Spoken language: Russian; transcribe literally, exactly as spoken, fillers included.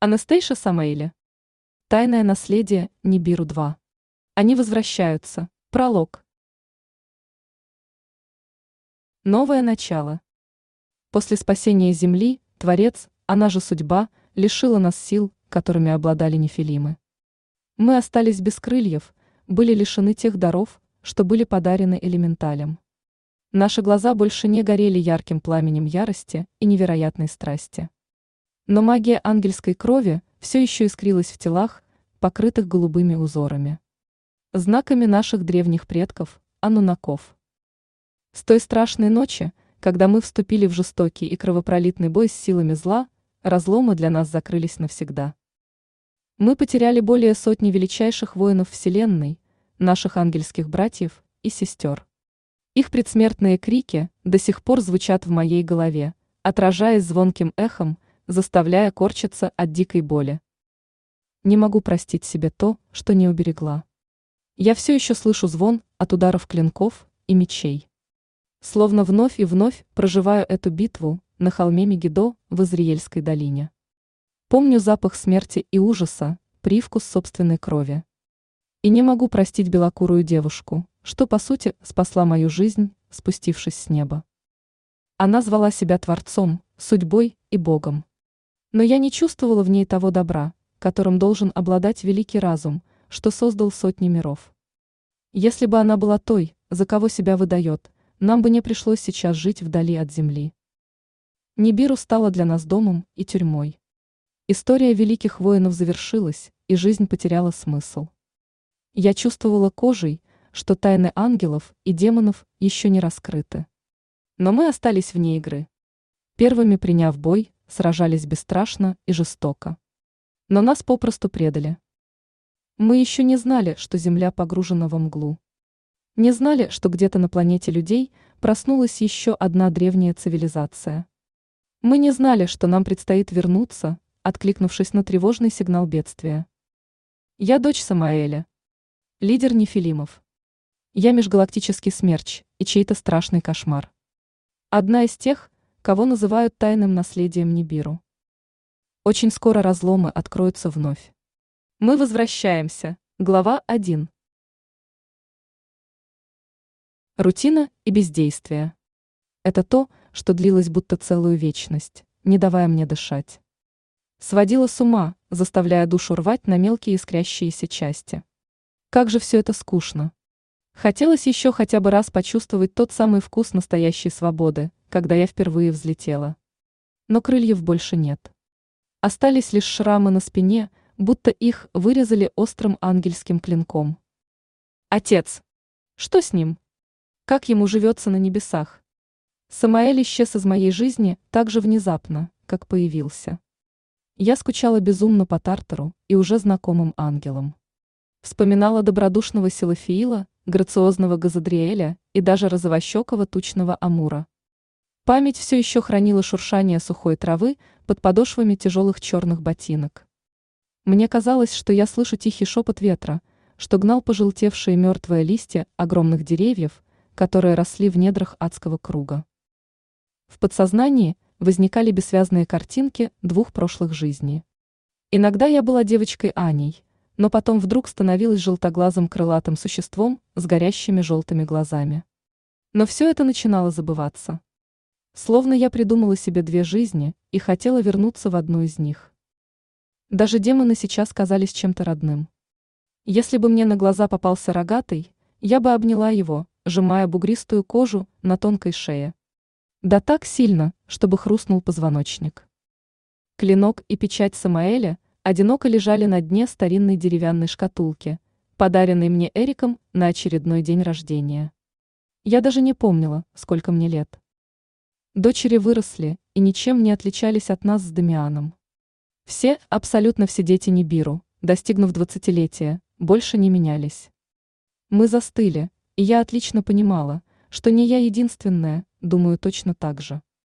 Анастейша Самаэля. Тайное наследие Нибиру два. Они возвращаются. Пролог. Новое начало. После спасения Земли, Творец, она же судьба, лишила нас сил, которыми обладали нефилимы. Мы остались без крыльев, были лишены тех даров, что были подарены элементалям. Наши глаза больше не горели ярким пламенем ярости и невероятной страсти. Но магия ангельской крови все еще искрилась в телах, покрытых голубыми узорами. Знаками наших древних предков, ануннаков. С той страшной ночи, когда мы вступили в жестокий и кровопролитный бой с силами зла, разломы для нас закрылись навсегда. Мы потеряли более сотни величайших воинов Вселенной, наших ангельских братьев и сестер. Их предсмертные крики до сих пор звучат в моей голове, отражаясь звонким эхом, заставляя корчиться от дикой боли. Не могу простить себе то, что не уберегла. Я все еще слышу звон от ударов клинков и мечей. Словно вновь и вновь проживаю эту битву на холме Мегидо в Изриельской долине. Помню запах смерти и ужаса, привкус собственной крови. И не могу простить белокурую девушку, что, по сути, спасла мою жизнь, спустившись с неба. Она звала себя Творцом, судьбой и Богом. Но я не чувствовала в ней того добра, которым должен обладать великий разум, что создал сотни миров. Если бы она была той, за кого себя выдает, нам бы не пришлось сейчас жить вдали от земли. Нибиру стала для нас домом и тюрьмой. История великих воинов завершилась, и жизнь потеряла смысл. Я чувствовала кожей, что тайны ангелов и демонов еще не раскрыты. Но мы остались вне игры. Первыми приняв бой, сражались бесстрашно и жестоко. Но нас попросту предали. Мы еще не знали, что Земля погружена во мглу. Не знали, что где-то на планете людей проснулась еще одна древняя цивилизация. Мы не знали, что нам предстоит вернуться, откликнувшись на тревожный сигнал бедствия. Я дочь Самаэля, лидер нефилимов. Я межгалактический смерч и чей-то страшный кошмар. Одна из тех, кого называют тайным наследием Нибиру. Очень скоро разломы откроются вновь. Мы возвращаемся. Глава один. Рутина и бездействие. Это то, что длилось будто целую вечность, не давая мне дышать. Сводило с ума, заставляя душу рвать на мелкие искрящиеся части. Как же все это скучно. Хотелось еще хотя бы раз почувствовать тот самый вкус настоящей свободы, когда я впервые взлетела. Но крыльев больше нет. Остались лишь шрамы на спине, будто их вырезали острым ангельским клинком. Отец! Что с ним? Как ему живется на небесах? Самаэль исчез из моей жизни так же внезапно, как появился. Я скучала безумно по Тартару и уже знакомым ангелам. Вспоминала добродушного Силафиила, грациозного Газадриэля и даже розовощекого тучного Амура. Память все еще хранила шуршание сухой травы под подошвами тяжелых черных ботинок. Мне казалось, что я слышу тихий шепот ветра, что гнал пожелтевшие мертвые листья огромных деревьев, которые росли в недрах адского круга. В подсознании возникали бессвязные картинки двух прошлых жизней. Иногда я была девочкой Аней, но потом вдруг становилась желтоглазым крылатым существом с горящими желтыми глазами. Но все это начинало забываться. Словно я придумала себе две жизни и хотела вернуться в одну из них. Даже демоны сейчас казались чем-то родным. Если бы мне на глаза попался рогатый, я бы обняла его, сжимая бугристую кожу на тонкой шее. Да так сильно, чтобы хрустнул позвоночник. Клинок и печать Самаэля одиноко лежали на дне старинной деревянной шкатулки, подаренной мне Эриком на очередной день рождения. Я даже не помнила, сколько мне лет. Дочери выросли и ничем не отличались от нас с Дамианом. Все, абсолютно все дети Нибиру, достигнув двадцатилетия, больше не менялись. Мы застыли, и я отлично понимала, что не я единственная, думаю точно так же.